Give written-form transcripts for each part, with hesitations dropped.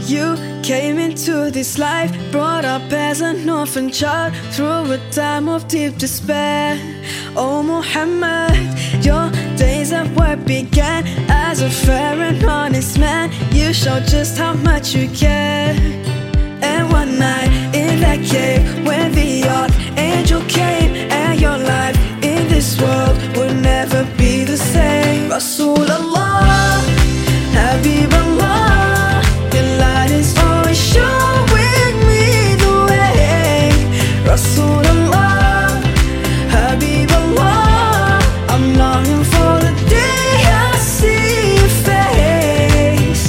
You came into this life, brought up as an orphan child through a time of deep despair. Oh Muhammad, your days at work began as a fair and honest man. You showed just how much you care. And one night in that cave, when the archangel came, and your life in this world would never be the same. Rasulullah, Habiballah, your light is always showing me the way. Rasulullah, Habiballah, I'm longing for the day I see your face.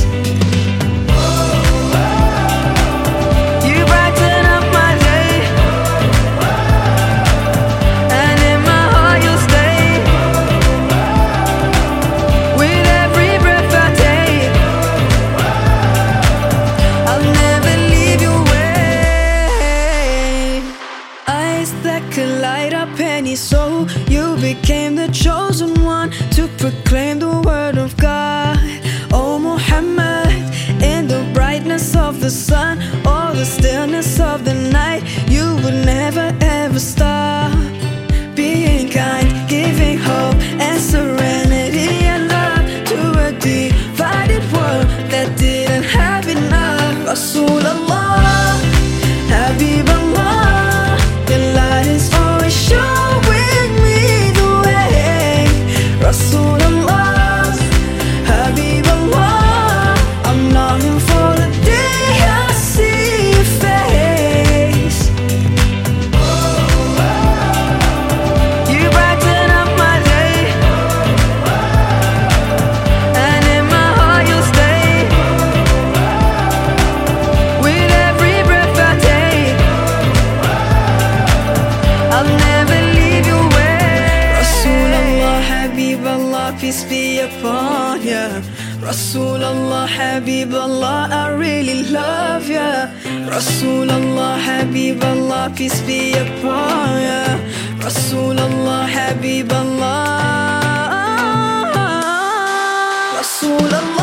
You brighten up my day, and in my heart you'll stay. With every breath I take, I'll never leave your way. Eyes that could light up any soul, you became the chosen one to proclaim the word of God. Oh Muhammad, in the brightness of the sun or the stillness of the night, you would never ever stop being kind, giving hope and serenity and love to a divided world that didn't have enough. Rasulullah, Habiballah, your light is always showing me the way. Rasulullah, Habiballah, I'm longing for the day I see your face. You brighten up my day, and in my heart you'll stay. With every breath I take, I'll never leave your way. Rasulullah, Habiballah, peace be upon ya. Rasulullah, Habiballah, I really love ya. Rasulullah, Habiballah, peace be upon ya. Rasulullah, Habiballah, Rasulullah.